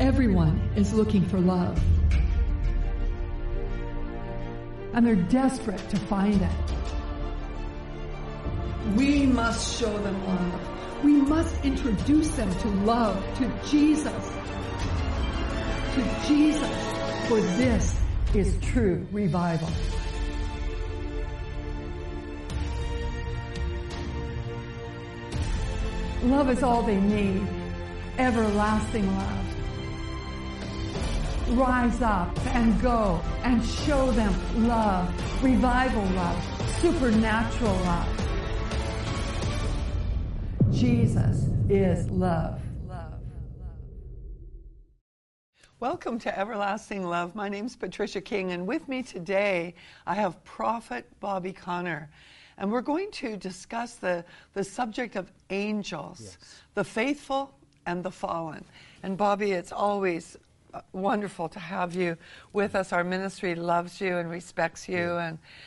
Everyone is looking for love. And they're desperate to find it. We must show them love. We must introduce them to love, to Jesus. To Jesus. For this is true revival. Love is all they need. Everlasting love. Rise up and go and show them love, revival love, supernatural love. Jesus is love. Welcome to Everlasting Love. My name's Patricia King, and with me today I have Prophet Bobby Conner. And we're going to discuss the subject of angels, the faithful and the fallen. And Bobby, it's always wonderful to have you with us. Our ministry loves you and respects you.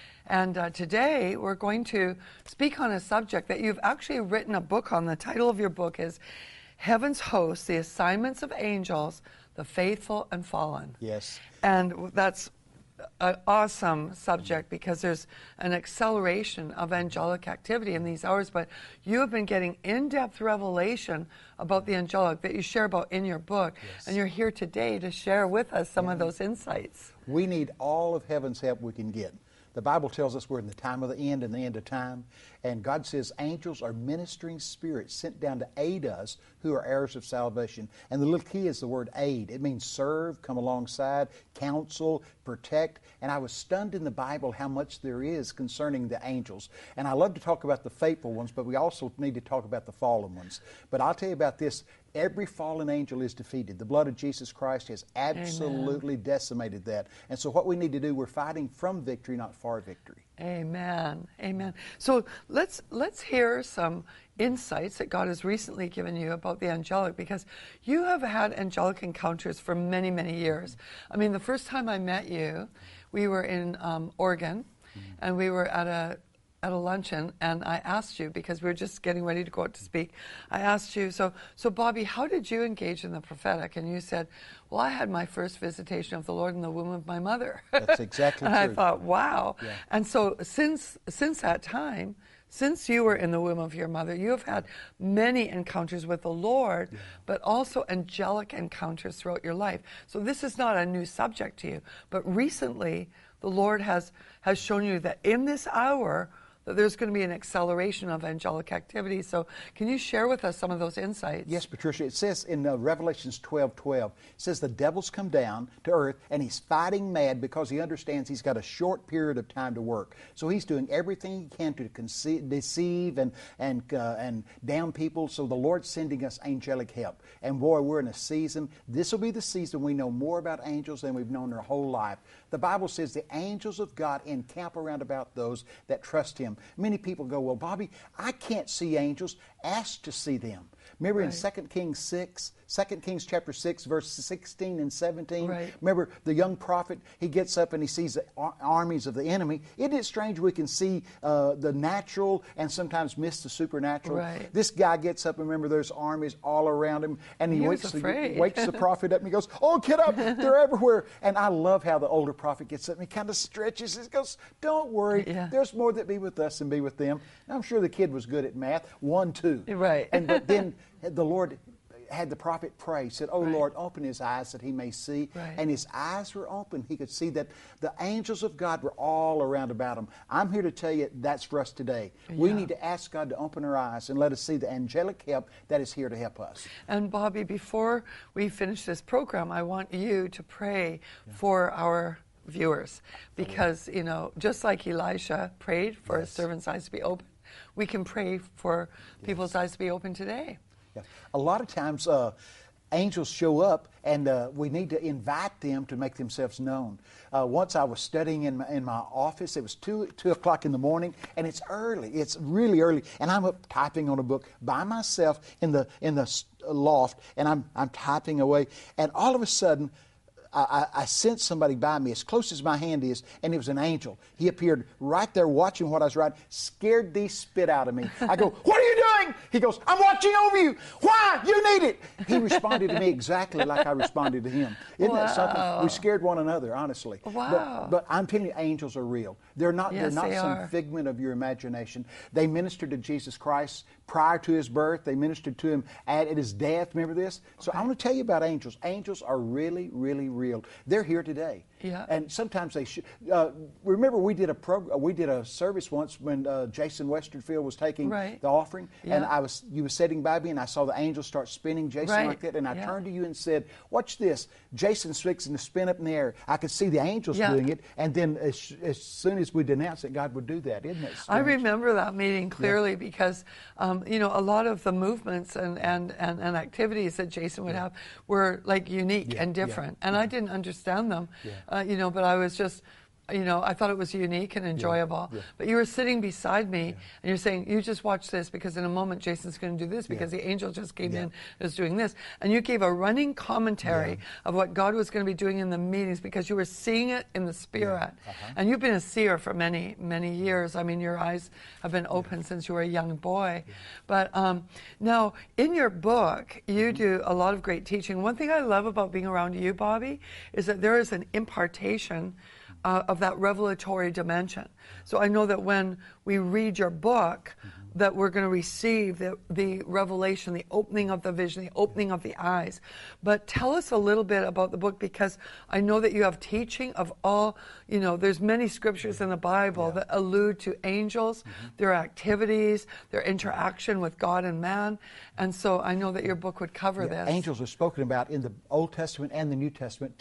And today we're going to speak on a subject that you've actually written a book on. The title of your book is Heaven's Hosts, The Assignments of Angels, the Faithful and Fallen. Yes. And that's an awesome subject because there's an acceleration of angelic activity in these hours, but you have been getting in-depth revelation about the angelic that you share about in your book, and you're here today to share with us some of those insights. We need all of heaven's help we can get. The Bible tells us we're in the time of the end and the end of time, and God says angels are ministering spirits sent down to aid us who are heirs of salvation. And the little key is the word aid. It means serve, come alongside, counsel, protect. And I was stunned in the Bible how much there is concerning the angels. And I love to talk about the faithful ones, but we also need to talk about the fallen ones. But I'll tell you about this. Every fallen angel is defeated. The blood of Jesus Christ has absolutely decimated that. And so what we need to do, we're fighting from victory, not for victory. Amen. Amen. So let's hear some insights that God has recently given you about the angelic, because you have had angelic encounters for many, many years. I mean, the first time I met you, we were in Oregon, and we were at a luncheon, and I asked you, because we were just getting ready to go out to speak, I asked you, so Bobby, how did you engage in the prophetic? And you said, well, I had my first visitation of the Lord in the womb of my mother. That's exactly and true. I thought, wow. Yeah. And so since that time, since you were in the womb of your mother, you have had many encounters with the Lord, but also angelic encounters throughout your life. So this is not a new subject to you, but recently the Lord has shown you that in this hour, that there's going to be an acceleration of angelic activity. So can you share with us some of those insights? Yes, Patricia. It says in Revelations 12:12, it says the devil's come down to earth and he's fighting mad because he understands he's got a short period of time to work. So he's doing everything he can to deceive and down people. So the Lord's sending us angelic help. And boy, we're in a season. This will be the season we know more about angels than we've known our whole life. The Bible says the angels of God encamp around about those that trust Him. Many people go, well, Bobby, I can't see angels. Ask to see them. Remember in 2 Kings chapter 6, verses 16 and 17? Right. Remember the young prophet, he gets up and he sees the armies of the enemy. Isn't it strange we can see the natural and sometimes miss the supernatural? Right. This guy gets up and remember there's armies all around him, and he wakes the prophet up and he goes, oh, get up, they're everywhere. And I love how the older prophet gets up and he kind of stretches and goes, don't worry, there's more that be with us than be with them. And I'm sure the kid was good at math, 1, 2. Right. But then the Lord had the prophet pray, said, oh, Lord, open his eyes that he may see. Right. And his eyes were open. He could see that the angels of God were all around about him. I'm here to tell you that's for us today. We need to ask God to open our eyes and let us see the angelic help that is here to help us. And Bobby, before we finish this program, I want you to pray for our viewers, because, you know, just like Elisha prayed for his servant's eyes to be open, we can pray for people's eyes to be open today. Yeah. A lot of times angels show up and we need to invite them to make themselves known. Once I was studying in my office. It was 2 o'clock in the morning, and it's early. It's really early, and I'm up typing on a book by myself in the loft, and I'm typing away, and all of a sudden I sensed somebody by me as close as my hand is, and it was an angel. He appeared right there watching what I was writing, scared the spit out of me. I go, "What are you doing?" He goes, "I'm watching over you. Why? You need it." He responded to me exactly like I responded to him. Isn't that something? We scared one another, honestly. Wow. But I'm telling you, angels are real. They're not some figment of your imagination. They ministered to Jesus Christ prior to his birth. They ministered to him at his death. Remember this? So I want to tell you about angels. Angels are really, really real. They're here today. Yeah. And sometimes they should. Remember, we did a service once when Jason Westerfield was taking the offering, and you were sitting by me, and I saw the angels start spinning Jason like that, and I turned to you and said, "Watch this." Jason's fixing to spin up in the air. I could see the angels doing it, and then as soon as we denounced it, God would do that. Isn't it strange? I remember that meeting clearly because a lot of the movements and activities that Jason would have were like unique and different, and I didn't understand them. But I was just, I thought it was unique and enjoyable. But you were sitting beside me, and you're saying, "You just watch this, because in a moment Jason's going to do this, because the angel just came in and was doing this." And you gave a running commentary of what God was going to be doing in the meetings, because you were seeing it in the Spirit. And you've been a seer for many, many years. I mean, your eyes have been open since you were a young boy. But now, in your book, you do a lot of great teaching. One thing I love about being around you, Bobby, is that there is an impartation of that revelatory dimension. So I know that when we read your book, that we're going to receive the revelation, the opening of the vision, the opening of the eyes. But tell us a little bit about the book, because I know that you have teaching of all, there's many scriptures in the Bible that allude to angels, their activities, their interaction with God and man. And so I know that your book would cover this. Angels are spoken about in the Old Testament and the New Testament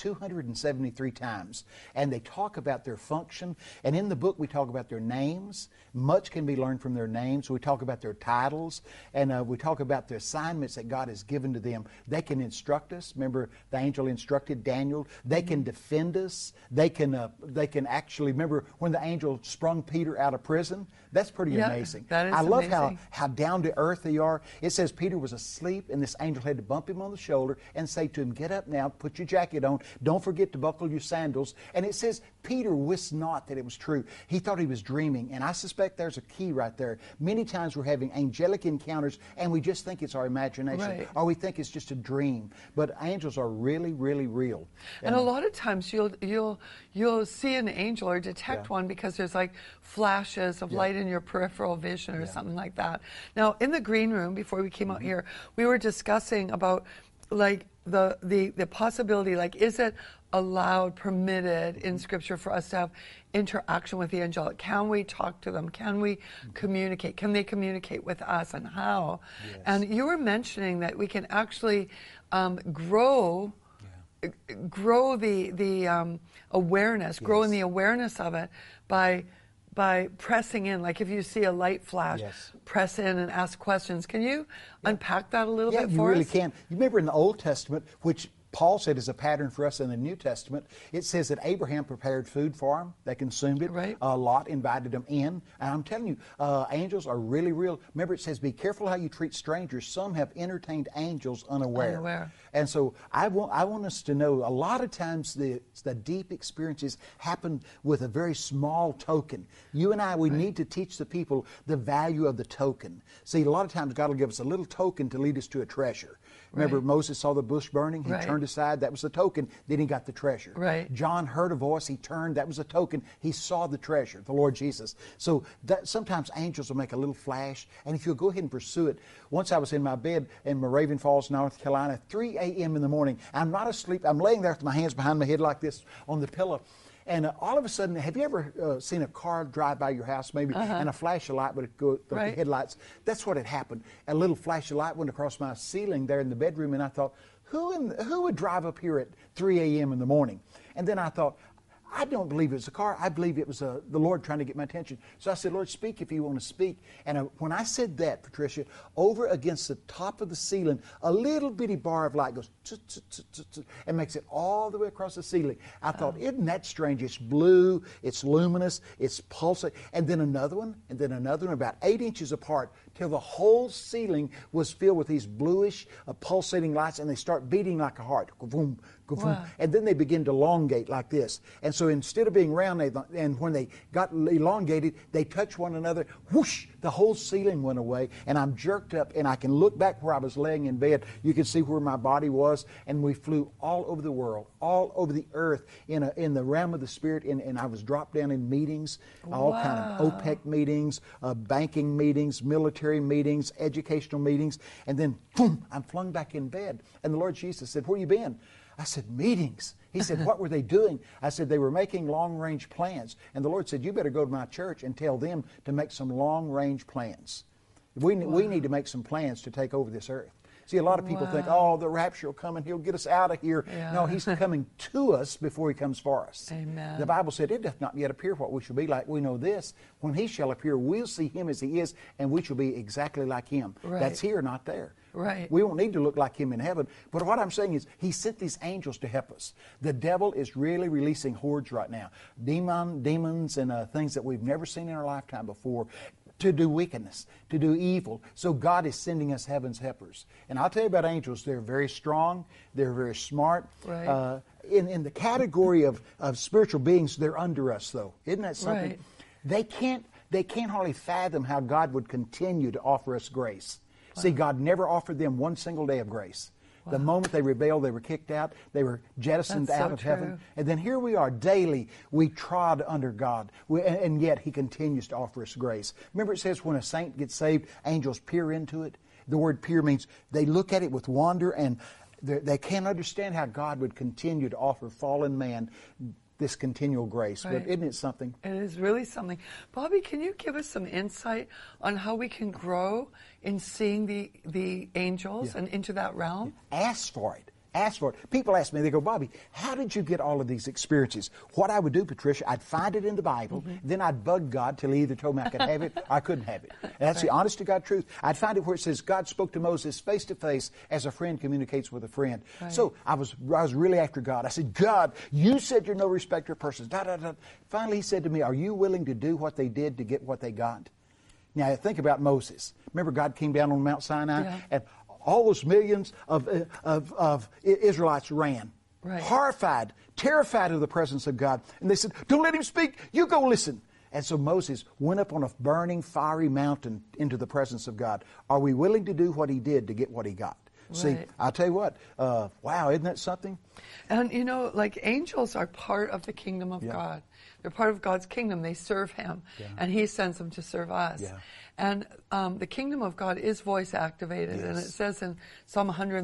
273 times. And they talk about their function. And in the book we talk about their names. Much can be learned from their names. We talk about their titles, and we talk about the assignments that God has given to them. They can instruct us. Remember, the angel instructed Daniel. They can defend us. They can actually, remember when the angel sprung Peter out of prison? That's pretty amazing. That is I love amazing. how down to earth they are. It says Peter was asleep, and this angel had to bump him on the shoulder and say to him, "Get up now, put your jacket on. Don't forget to buckle your sandals." And it says Peter wist not that it was true. He thought he was dreaming, and I suspect there's a key right there. Many times we're having angelic encounters, and we just think it's our imagination, or we think it's just a dream. But angels are really, really real. And a lot of times you'll see an angel or detect one because there's like flashes of light in your peripheral vision or something like that. Now, in the green room, before we came out here, we were discussing about like the possibility, like, is it allowed, permitted in Scripture for us to have interaction with the angelic? Can we talk to them? Can we communicate? Can they communicate with us, and how? And you were mentioning that we can actually grow the awareness, grow in the awareness of it by pressing in. Like if you see a light flash, press in and ask questions. Can you unpack that a little bit for us? Yeah, you really can. You remember in the Old Testament, which Paul said is a pattern for us in the New Testament, it says that Abraham prepared food for them. They consumed it. Lot invited them in. And I'm telling you, angels are really real. Remember, it says, be careful how you treat strangers. Some have entertained angels unaware. And so I want us to know, a lot of times the deep experiences happen with a very small token. You and I, we need to teach the people the value of the token. See, a lot of times God will give us a little token to lead us to a treasure. Remember, Moses saw the bush burning. He turned aside. That was the token. Then he got the treasure. John heard a voice. He turned. That was a token. He saw the treasure, the Lord Jesus. So that, sometimes angels will make a little flash, and if you'll go ahead and pursue it. Once I was in my bed in Moravian Falls, North Carolina, 3 a.m. in the morning. I'm not asleep. I'm laying there with my hands behind my head like this on the pillow. And all of a sudden, have you ever seen a car drive by your house maybe and a flash of light would go, the headlights? That's what had happened. A little flash of light went across my ceiling there in the bedroom, and I thought, who would drive up here at 3 a.m. in the morning? And then I thought, I don't believe it was a car. I believe it was the Lord trying to get my attention. So I said, Lord, speak if you want to speak. And when I said that, Patricia, over against the top of the ceiling, a little bitty bar of light goes and makes it all the way across the ceiling. I thought, isn't that strange? It's blue, it's luminous, it's pulsating. And then another one, about 8 inches apart, till the whole ceiling was filled with these bluish pulsating lights, and they start beating like a heart. Ka-boom, ka-boom. Wow. And then they begin to elongate like this. And so instead of being round, and when they got elongated, they touched one another. Whoosh! The whole ceiling went away, and I'm jerked up, and I can look back where I was laying in bed. You can see where my body was, and we flew all over the world, all over the earth, in the realm of the Spirit, and I was dropped down in meetings, all kind of OPEC meetings, banking meetings, military meetings, educational meetings, and then, boom, I'm flung back in bed. And the Lord Jesus said, "Where you been?" I said, "Meetings." He said, "What were they doing?" I said, "They were making long-range plans." And the Lord said, "You better go to my church and tell them to make some long-range plans. We need to make some plans to take over this earth." See, a lot of people think, "Oh, the rapture will come and He'll get us out of here." Yeah. No, He's coming to us before He comes for us. Amen. The Bible said, "It doth not yet appear what we shall be like. We know this, when He shall appear, we'll see Him as He is, and we shall be exactly like Him." Right. That's here, not there. Right. We won't need to look like Him in heaven. But what I'm saying is, He sent these angels to help us. The devil is really releasing hordes right now. Demons and things that we've never seen in our lifetime before, to do wickedness, to do evil. So God is sending us heaven's helpers. And I'll tell you about angels. They're very strong. They're very smart. Right. In the category of spiritual beings, they're under us, though. Isn't that something? Right. They can't hardly fathom how God would continue to offer us grace. Wow. See, God never offered them one single day of grace. Wow. The moment they rebelled, they were kicked out. They were jettisoned out of heaven. And then here we are daily. We trod under God. And yet He continues to offer us grace. Remember it says when a saint gets saved, angels peer into it. The word peer means they look at it with wonder, and they can't understand how God would continue to offer fallen man this continual grace. Right. But isn't it something? It is really something. Bobby, can you give us some insight on how we can grow in seeing the angels and into that realm? Ask for it. Ask for it. People ask me, they go, "Bobby, how did you get all of these experiences?" What I would do, Patricia, I'd find it in the Bible, then I'd bug God till He either told me I could have it or I couldn't have it. And that's the honest to God truth. I'd find it where it says God spoke to Moses face to face as a friend communicates with a friend. Right. So I was really after God. I said, "God, you said you're no respecter of persons." Finally He said to me, "Are you willing to do what they did to get what they got?" Now think about Moses. Remember God came down on Mount Sinai and all those millions of Israelites ran, horrified, terrified of the presence of God. And they said, "Don't let him speak. You go listen." And so Moses went up on a burning, fiery mountain into the presence of God. Are we willing to do what he did to get what he got? Right. See, I'll tell you what, wow, isn't that something? And, you know, like angels are part of the kingdom of God. They're part of God's kingdom. They serve Him, and He sends them to serve us. Yeah. And the kingdom of God is voice activated, and it says in Psalm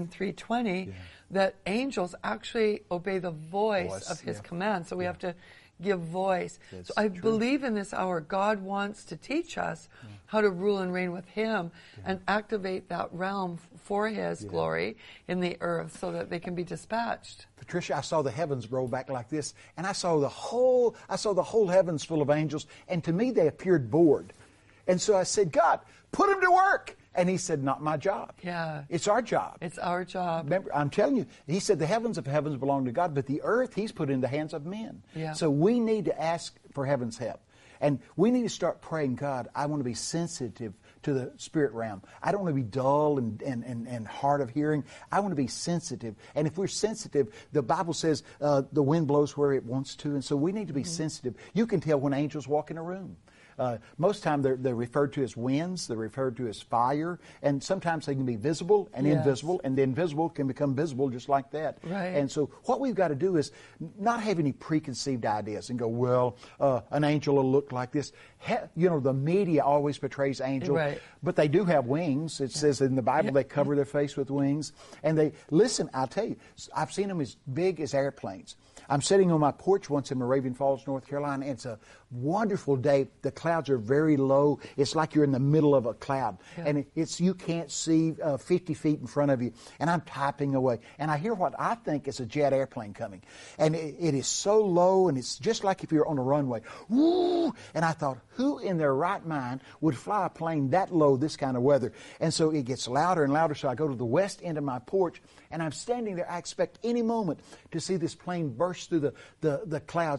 103:20 that angels actually obey the voice of His command. So we have to give voice. That's so I believe in this hour God wants to teach us how to rule and reign with Him and activate that realm for His glory in the earth so that they can be dispatched. Patricia, I saw the heavens roll back like this, and I saw the whole heavens full of angels, and to me they appeared bored. And so I said, "God, put them to work." And He said, "Not my job." Yeah. It's our job. It's our job. Remember, I'm telling you, He said the heavens of heavens belong to God, but the earth He's put in the hands of men. Yeah. So we need to ask for heaven's help. And we need to start praying, "God, I want to be sensitive to the spirit realm. I don't want to be dull and hard of hearing. I want to be sensitive." And if we're sensitive, the Bible says the wind blows where it wants to. And so we need to be sensitive. You can tell when angels walk in a room. Most of the time they're referred to as winds, they're referred to as fire, and sometimes they can be visible and invisible, and the invisible can become visible just like that. Right. And so what we've got to do is not have any preconceived ideas and go, "Well, an angel will look like this." You know, the media always portrays angels, but they do have wings. It says in the Bible they cover their face with wings. And they, listen, I'll tell you, I've seen them as big as airplanes. I'm sitting on my porch once in Moravian Falls, North Carolina. It's a wonderful day. The clouds are very low. It's like you're in the middle of a cloud. And you can't see 50 feet in front of you. And I'm typing away. And I hear what I think is a jet airplane coming. And it is so low, and it's just like if you're on a runway. Woo! And I thought, who in their right mind would fly a plane that low this kind of weather? And so it gets louder and louder. So I go to the west end of my porch, and I'm standing there. I expect any moment to see this plane burst through the clouds.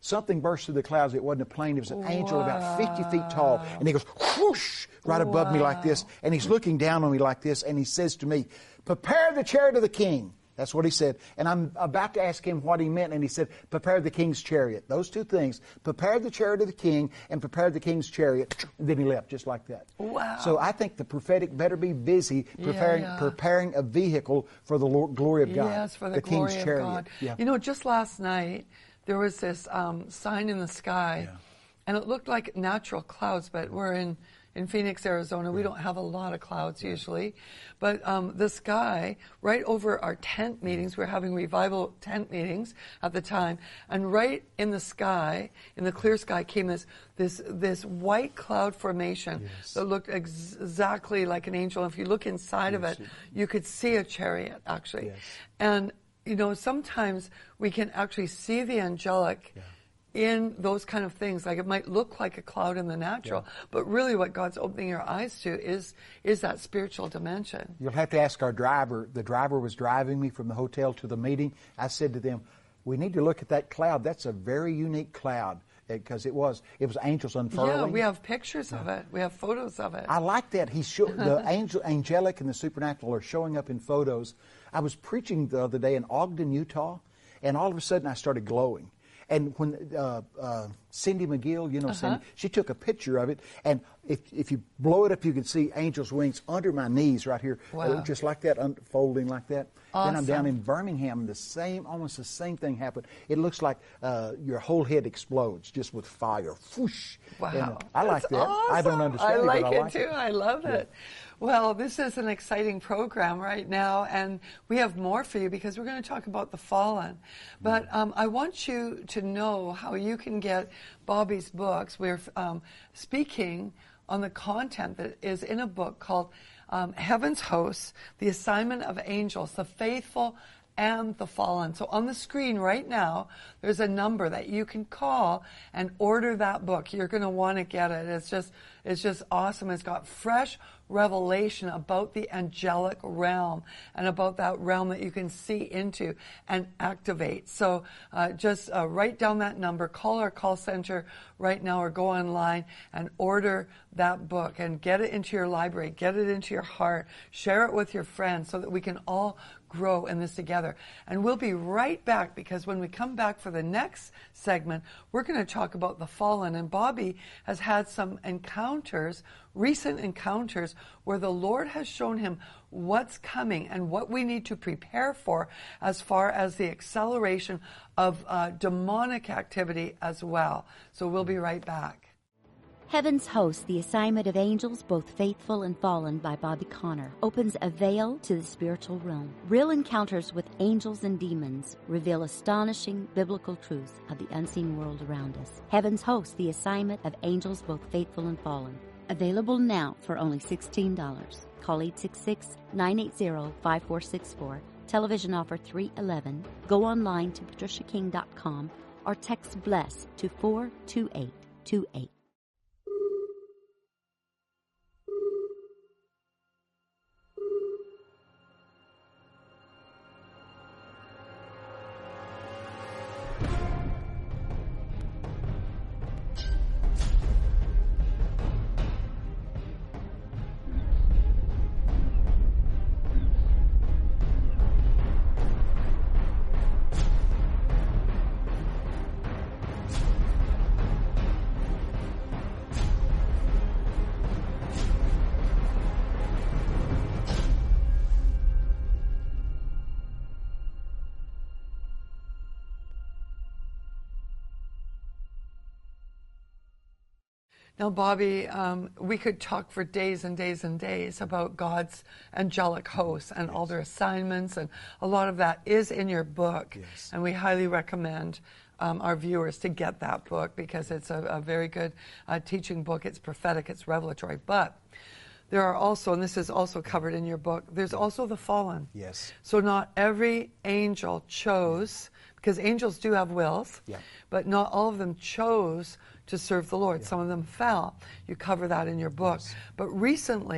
something burst through the clouds. It wasn't a plane. It was an angel about 50 feet tall. And he goes whoosh right above me like this. And he's looking down on me like this. And he says to me, prepare the chariot of the king. That's what he said. And I'm about to ask him what he meant. And he said, prepare the king's chariot. Those two things. Prepare the chariot of the king and prepare the king's chariot. And then he left just like that. Wow. So I think the prophetic better be busy preparing a vehicle for the glory of God. Yes, for the glory king's of chariot. God. Yeah. You know, just last night, there was this sign in the sky. Yeah. And it looked like natural clouds, but we're in Phoenix, Arizona. We don't have a lot of clouds usually. But the sky, right over our tent meetings, we're having revival tent meetings at the time, and right in the sky, in the clear sky, came this white cloud formation that looked exactly like an angel. If you look inside of it, you could see a chariot, actually. Yes. And, you know, sometimes we can actually see the angelic in those kind of things. Like it might look like a cloud in the natural, but really what God's opening your eyes to is that spiritual dimension. You'll have to ask our driver. The driver was driving me from the hotel to the meeting. I said to them, we need to look at that cloud. That's a very unique cloud, because it was angels unfurling. Yeah, we have pictures of it. We have photos of it. I like that. The angelic and the supernatural are showing up in photos. I was preaching the other day in Ogden, Utah, and all of a sudden I started glowing. And when Cindy McGill, you know, Cindy, she took a picture of it, and if you blow it up, you can see angels' wings under my knees right here, just like that, unfolding like that. Awesome. Then I'm down in Birmingham, almost the same thing happened. It looks like your whole head explodes just with fire. Whoosh. Wow. And, I like that. Awesome. I don't understand it, but I like it too. I love it. Well, this is an exciting program right now, and we have more for you because we're going to talk about the fallen. But I want you to know how you can get Bobby's books. We're speaking on the content that is in a book called Heaven's Hosts, The Assignment of Angels, the Faithful and the Fallen. So on the screen right now, there's a number that you can call and order that book. You're going to want to get it. It's just awesome. It's got fresh revelation about the angelic realm and about that realm that you can see into and activate. So just write down that number, call our call center right now, or go online and order that book and get it into your library, get it into your heart, share it with your friends so that we can all grow in this together. And we'll be right back, because when we come back for the next segment, we're going to talk about the fallen. And Bobby has had some encounters, recent encounters, where the Lord has shown him what's coming and what we need to prepare for as far as the acceleration of demonic activity as well. So we'll be right back. Heaven's Hosts, The Assignment of Angels, Both Faithful and Fallen by Bobby Conner, opens a veil to the spiritual realm. Real encounters with angels and demons reveal astonishing biblical truths of the unseen world around us. Heaven's Hosts, The Assignment of Angels, Both Faithful and Fallen. Available now for only $16. Call 866-980-5464. Television offer 311. Go online to patriciaking.com or text BLESS to 42828. Now, Bobby, we could talk for days and days and days about God's angelic hosts and all their assignments, and a lot of that is in your book. Yes. And we highly recommend our viewers to get that book, because it's a very good teaching book. It's prophetic, it's revelatory. But there are also, and this is also covered in your book, there's also the fallen. Yes. So not every angel chose, because angels do have wills, but not all of them chose to serve the Lord. Some of them fell. You cover that in your book. But recently,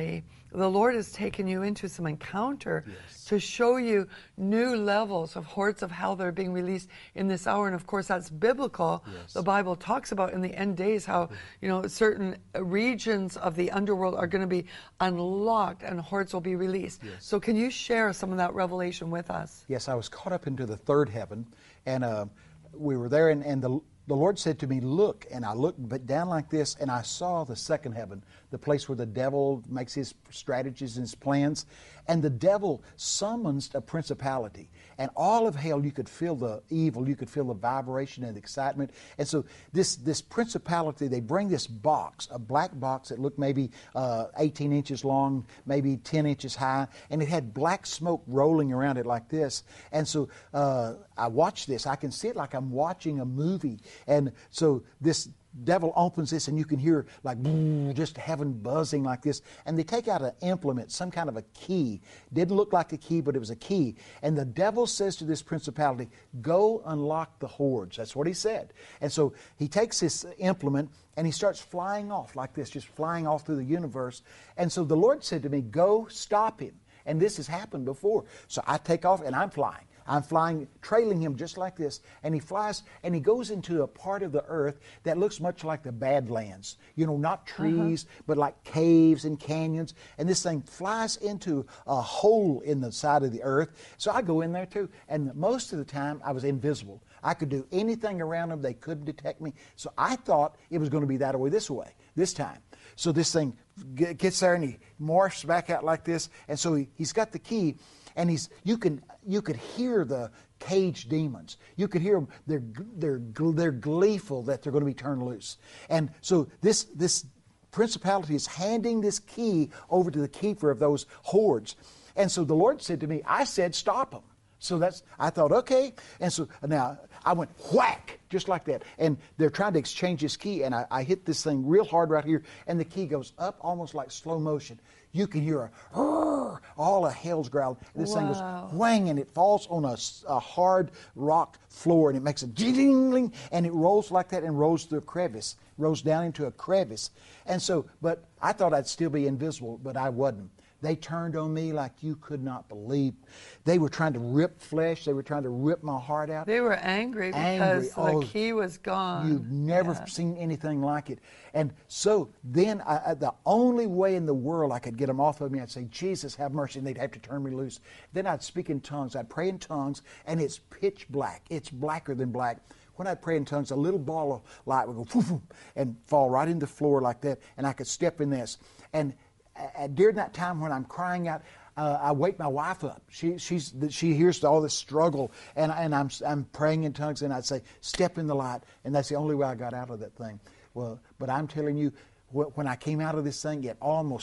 the Lord has taken you into some encounter to show you new levels of hordes of hell that are being released in this hour. And of course, that's biblical. The Bible talks about in the end days how, certain regions of the underworld are going to be unlocked and hordes will be released. So can you share some of that revelation with us? Yes, I was caught up into the third heaven, and we were there, and the Lord said to me, look, and I looked down like this, and I saw the second heaven, the place where the devil makes his strategies and his plans, and the devil summons a principality. And all of hell, you could feel the evil, you could feel the vibration and the excitement. And so this principality, they bring this box, a black box that looked maybe 18 inches long, maybe 10 inches high, and it had black smoke rolling around it like this. And so I watched this. I can see it like I'm watching a movie. And so this devil opens this, and you can hear like just heaven buzzing like this. And they take out an implement, some kind of a key. Didn't look like a key, but it was a key. And the devil says to this principality, go unlock the hordes. That's what he said. And so he takes this implement and he starts flying off like this, just flying off through the universe. And so the Lord said to me, go stop him. And this has happened before. So I take off and I'm flying. I'm flying, trailing him just like this, and he flies, and he goes into a part of the earth that looks much like the Badlands. Not trees, but like caves and canyons. And this thing flies into a hole in the side of the earth. So I go in there too, and most of the time I was invisible. I could do anything around them. They couldn't detect me. So I thought it was going to be that way this time. So this thing gets there, and he morphs back out like this, and so he's got the key. And you could hear the caged demons. You could hear them. They're gleeful that they're going to be turned loose. And so this principality is handing this key over to the keeper of those hordes. And so the Lord said to me, I said, stop them. So I thought, okay. And so now I went whack, just like that. And they're trying to exchange this key, and I hit this thing real hard right here, and the key goes up almost like slow motion. You can hear all of hell's growling. This thing goes whang, and it falls on a hard rock floor, and it makes a ding, and it rolls like that and rolls through a crevice, rolls down into a crevice. And so, but I thought I'd still be invisible, but I wasn't. They turned on me like you could not believe. They were trying to rip flesh. They were trying to rip my heart out. They were angry because the key was gone. You've never seen anything like it. And so then the only way in the world I could get them off of me, I'd say, Jesus, have mercy, and they'd have to turn me loose. Then I'd speak in tongues. I'd pray in tongues, and it's pitch black. It's blacker than black. When I'd pray in tongues, a little ball of light would go poof, and fall right into the floor like that, and I could step in this. And during that time when I'm crying out, I wake my wife up. She hears all this struggle, and I'm praying in tongues, and I'd say, step in the light, and that's the only way I got out of that thing. Well, but I'm telling you, when I came out of this thing,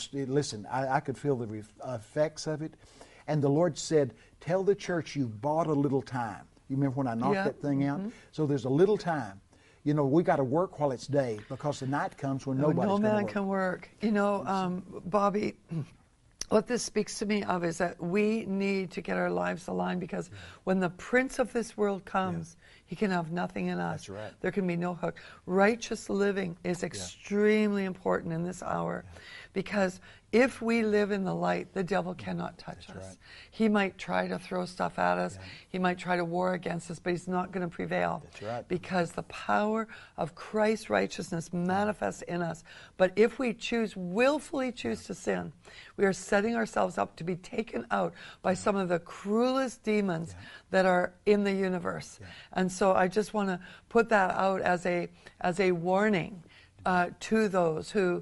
I could feel the effects of it, and the Lord said, tell the church you bought a little time. You remember when I knocked that thing out? So there's a little time. We got to work while it's day, because the night comes when nobody's going to work. No man can work. Bobby, what this speaks to me of is that we need to get our lives aligned, because when the prince of this world comes, he can have nothing in us. That's right. There can be no hook. Righteous living is extremely important in this hour, because if we live in the light, the devil cannot touch us. Right. He might try to throw stuff at us. He might try to war against us, but he's not going to prevail. That's right. Because the power of Christ's righteousness manifests in us. But if we willfully choose to sin, we are setting ourselves up to be taken out by some of the cruelest demons that are in the universe. And so I just want to put that out as a warning to those who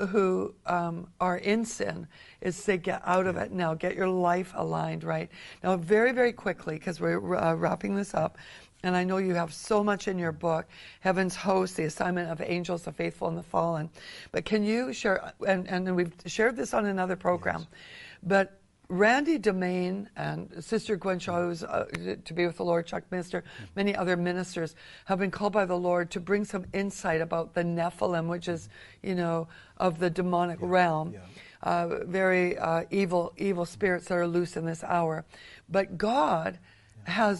are in sin, is to get out of it now. Get your life aligned right. Now, very, very quickly, because we're wrapping this up, and I know you have so much in your book, Heaven's Host, the Assignment of Angels, the Faithful and the Fallen. But can you share, and we've shared this on another program, but Randy Domain and Sister Gwen Shaw, who's to be with the Lord, Chuck Minister, many other ministers have been called by the Lord to bring some insight about the Nephilim, which is, of the demonic realm. Very evil spirits that are loose in this hour. But God has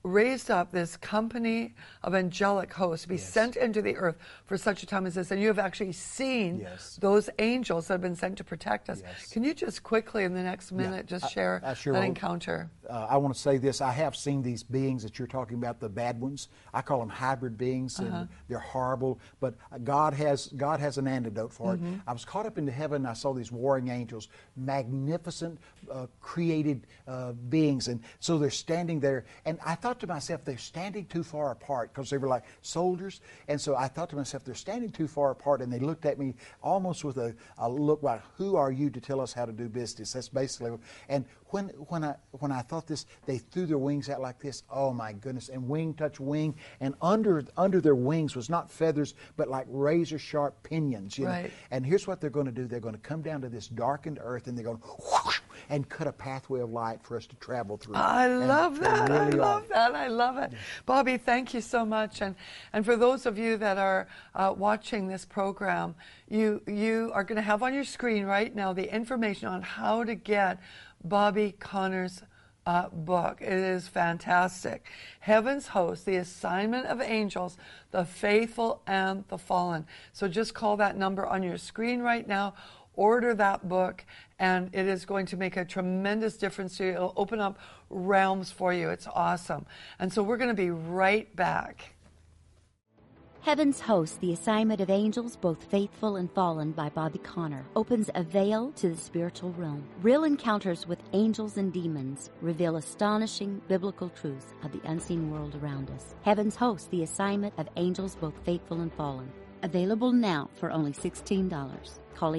raised up this company of angelic hosts to be sent into the earth for such a time as this. And you have actually seen those angels that have been sent to protect us. Can you just quickly in the next minute just share that encounter? I want to say this. I have seen these beings that you're talking about, the bad ones. I call them hybrid beings, and they're horrible. But God has an antidote for it. I was caught up into heaven. And I saw these warring angels, magnificent, created beings, and so they're standing there. And I thought to myself, they're standing too far apart because they were like soldiers. And so I thought to myself, they're standing too far apart. And they looked at me almost with a look like, "Who are you to tell us how to do business?" That's basically. And when I thought this, they threw their wings out like this. Oh my goodness! And wing touched wing, and under their wings was not feathers, but like razor sharp pinions. You know? And here's what they're going to do: they're going to come down to this darkened earth, and they're going to whoosh, and cut a pathway of light for us to travel through. I love that. I love that. I love it. Bobby, thank you so much. And for those of you that are watching this program, you are going to have on your screen right now the information on how to get Bobby Connor's book. It is fantastic. Heaven's Host, the Assignment of Angels, the Faithful and the Fallen. So just call that number on your screen right now. Order that book, and it is going to make a tremendous difference to you. It'll open up realms for you. It's awesome. And so we're going to be right back. Heaven's Host, the Assignment of Angels, Both Faithful and Fallen by Bobby Conner, opens a veil to the spiritual realm. Real encounters with angels and demons reveal astonishing biblical truths of the unseen world around us. Heaven's Host, the Assignment of Angels, Both Faithful and Fallen. Available now for only $16. Call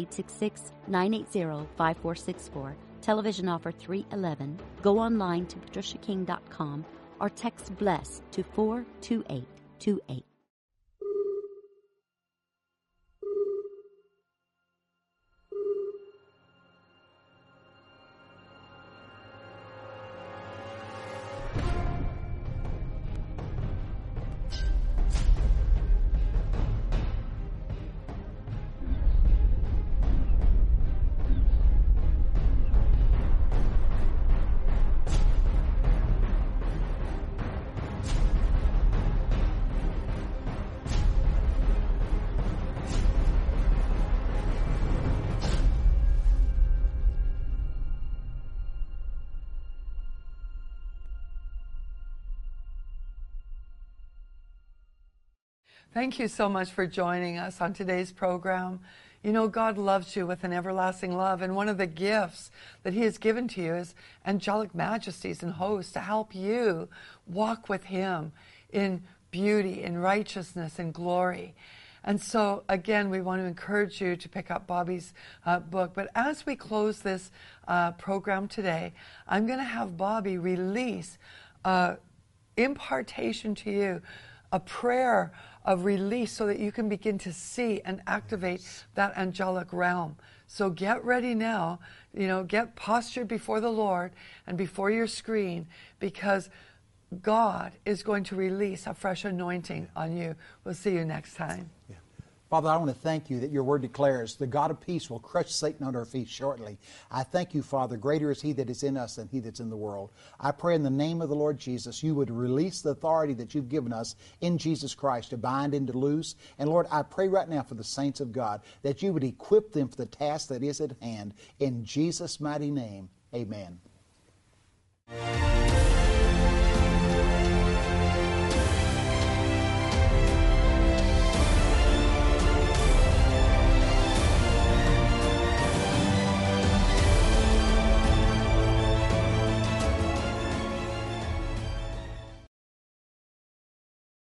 866-980-5464. Television offer 311. Go online to patriciaking.com or text BLESS to 42828. Thank you so much for joining us on today's program. You know, God loves you with an everlasting love, and one of the gifts that He has given to you is angelic majesties and hosts to help you walk with Him in beauty, in righteousness, and glory. And so, again, we want to encourage you to pick up Bobby's book. But as we close this program today, I'm going to have Bobby release impartation to you, a prayer of release so that you can begin to see and activate that angelic realm. So get ready now, get postured before the Lord and before your screen, because God is going to release a fresh anointing on you. We'll see you next time. Yeah. Father, I want to thank you that your word declares the God of peace will crush Satan under our feet shortly. I thank you, Father, greater is He that is in us than he that's in the world. I pray in the name of the Lord Jesus, you would release the authority that you've given us in Jesus Christ to bind and to loose. And Lord, I pray right now for the saints of God that you would equip them for the task that is at hand. In Jesus' mighty name, amen.